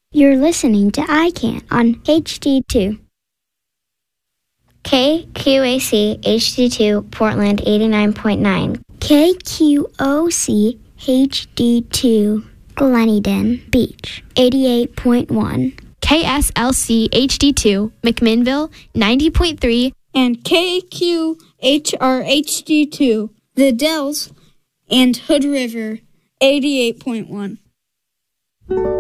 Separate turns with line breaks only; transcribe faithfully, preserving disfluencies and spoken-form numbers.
You're listening to I CAN on H D two. K Q A C H D two Portland eighty-nine point nine. K Q O C H D two Gleneden Beach eighty-eight point one.
K S L C H D two McMinnville ninety point three.
And K Q H R H D two The Dells and Hood River eighty-eight point one.